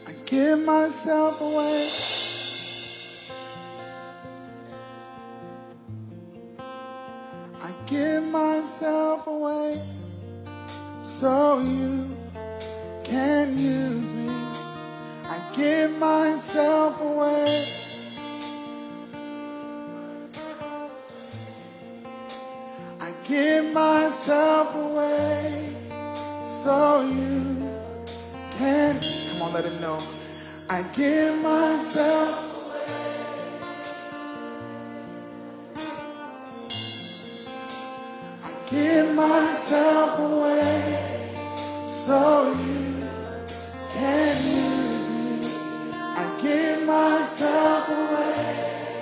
I give myself away. I give myself away so you can use me. I give myself away. I give myself away so you can. Come on, let him know. I give myself. I give myself away so you can use me. I give myself away.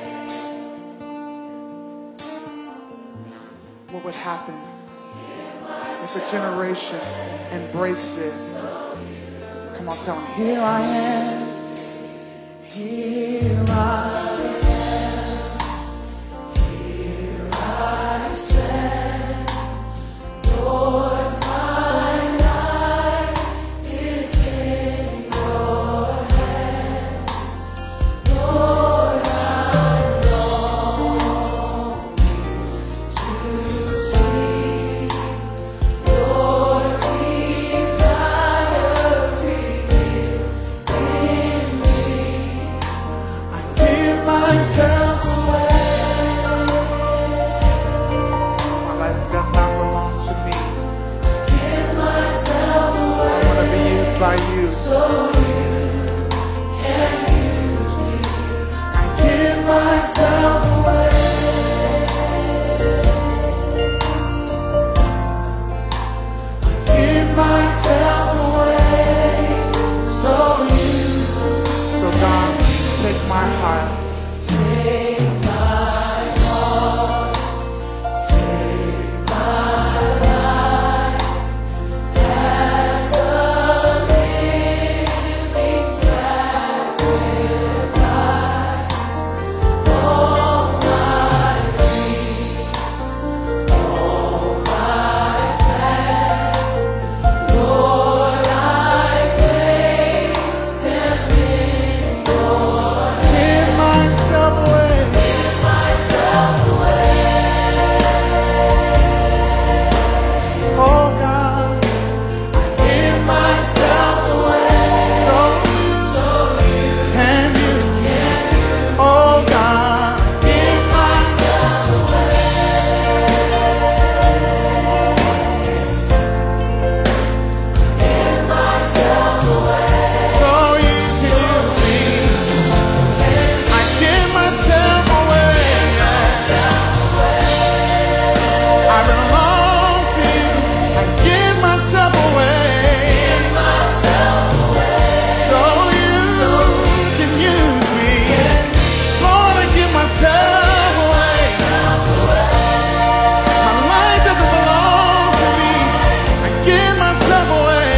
What would happen if a generation embraced this? Come on, tell them, here I am. Here I am. Here I stand. Lord, my life is in your hands. Lord, I long to see your desires revealed in me. I give myself away. My life does not belong to me. Give myself away. I want to be used by you. So you can use me. I give myself away. Give myself away. So you. So God, take my heart. Take my heart. Take my life as a living sacrifice. All my dreams, all my plans, Lord, I place them in your hands. Give myself away. Give myself away. Oh God, I give myself away so you can use me. Oh God, I give myself away. Give myself away so you can use me. I give myself away. I belong to you. I give myself away. So you can use me. Lord, I give myself away. My life doesn't belong to me. I give myself away.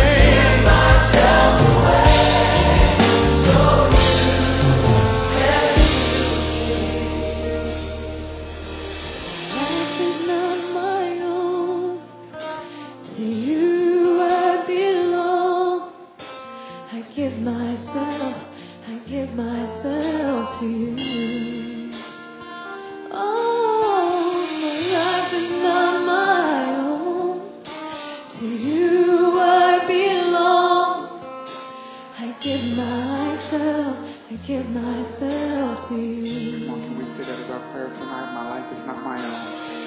Life is not my own. To you I belong. I give myself to you. Oh, my life is not my own. To you I belong. I give myself to you. Come on, can we say that as our prayer tonight? My life is not my own.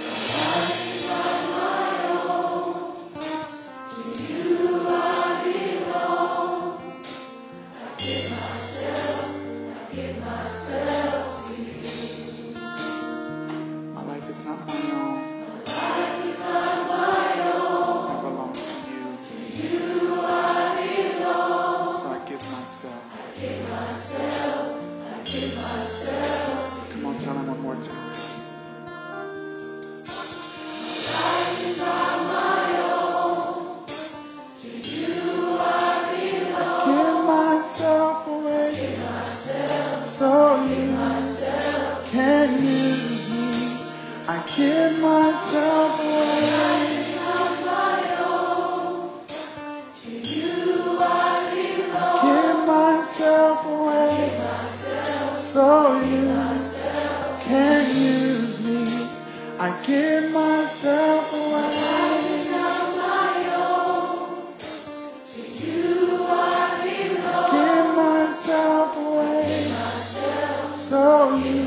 My life is not my own. It belongs to you. So I give myself. Come on, tell him one more time. Give myself away so you can use me. I give myself away. Give myself so you can use me. I give myself away. Give myself away so you